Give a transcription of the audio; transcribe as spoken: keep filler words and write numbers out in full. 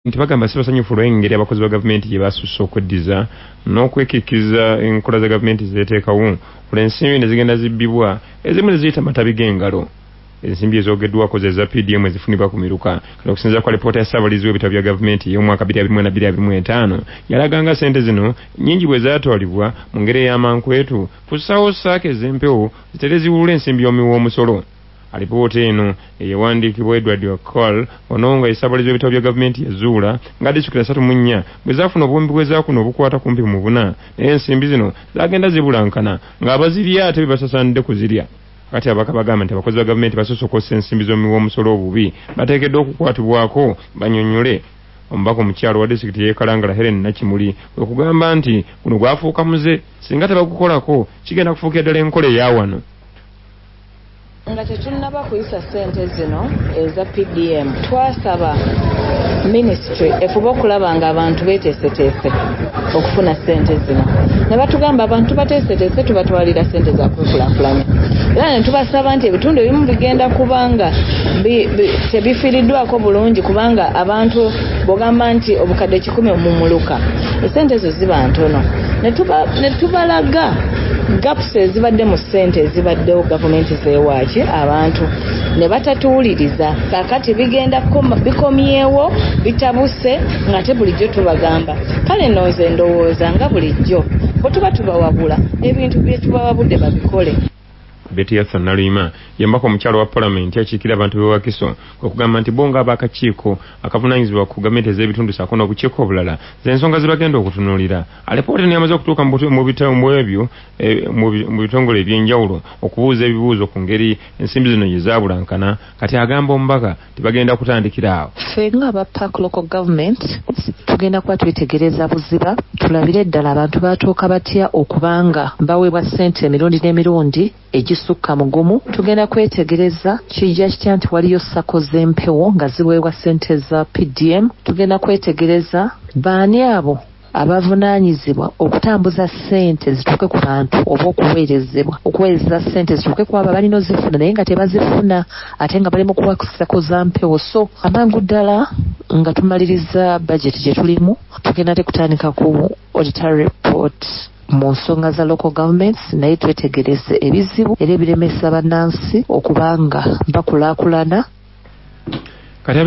nti bagamba sibasanyufu olw'engeri abakozi ba gavumenti gye basusse okweddiza n'okwekikiriza enkola za gavumenti zeeteekawo olw'ensimbi ne zigenda zibbibwa ezimu ne ziyita matabi g'engalo. Ensimbi ezoogeddwako ze za P D M ezifunibwa ku miruka kati okusinziira kwa lipoota ya Ssaabalizi w'ebitabo bya gavumenti ey'omwaka bbiri abiri mu ena bbiri abiri mu etaano yalaganga ssente zino nnyingi bwe zaatwalibwa mu ngeri ey'amankwetu kussawo ssaako ez'empewo zitere ziwulula ensimbi y'omuwoomusolo. Alipoota eno eyawandiikibwa Edward Okol ono nga Ssaabalizi w'ebitabo bya gavumenti yazuula nga disitulikiti asatu mu nnya bwe zaafuna obuwumbi bwe zaakuna obukwata kumpi mu buna naye ensimbi zino zaagenda zibulankana ng'abazirya ate be basasanidde kuzirya. Kati abaka bagamba nti abakozi ba gavumenti basoose okukozesa ensimbi z'omuwoomusolo obubi bateekeddwa okukwatibwako bannyonnyole. Omubaka omukyalo wa disitulikiti y'e Kalangala Helen Nakimuli kwe kugamba nti guno gwafuuka muze singa tebagukolako kigenda kufuukira ddala enkola eya wano. Nga tetunnaba kuyisa ssente zino eza P D M twasaba ministry efube okulaba nga abantu beeteeseteese okufuna ssente zino ne batugamba abantu bateeseteese tubatwalira ssente za kwekulaakulanya era ne tubasaba nti ebitundu ebimu bigenda kubanga tebifiiriddwako bulungi kubanga abantu bw'ogamba nti obukadde kikumi mumuluka essente ezo ziba ntono ne tubalaga gapusi ezibadde mu ssente ezibaddewo gavumenti zeewaaki abantu ne batatuwuliriza kaakati bigenda bikomyewo bitabuse ng'ate bulijjo tubagamba kale nno nze ndowooza nga bulijjo bwe tuba tubawabula ebintu bye tubawabudde babikole. Betty Yathan Nalima yambako omukyalo wa Parliament yakiikira abantu b'e Wakiso okugamba nti bo ng'ab'akakiiko akavunaanyizibwa ku gavumenti ez'ebitundu ssaako n'obukiiko obulala z'ensonga ze bagenda okutunuulira. Alipoota ne yamaze okutuuka mu bitambo ebyo mu bitongole eby'enjawulo okubuuza ebibuuzo ku ngeri ensimbi zino gye zaabulankana kati agamba omubaka tebagenda kutandikira awo. Ffe ng'aba Park Local Government tugenda kuba twetegereza buziba tulabire ddala abantu baatuuka batya okubanga baweebwa ssente emirundi n'emirundi egisukka mugumu. Tugenda kwetegereza kijja kitya nti waliyo ssako z'empewo nga ziweebwa ssente za P D M. Tugenda kwetegereza baani abo abavunaanyizibwa okutambuza ssente zituuke ku bantu oba okuweerezebwa okuweereza ssente zituuke ku abo abalina ozifuna naye nga tebazifuna ate nga bali mu kuwa ku ssako za mpewo. So amangu ddala nga tumaliriza budget gye tulimu tugenda tekutandika ku auditor report mu nsonga za local governments naye twetegereze ebizibu era ebiremesa bannansi okubanga bakulaakulana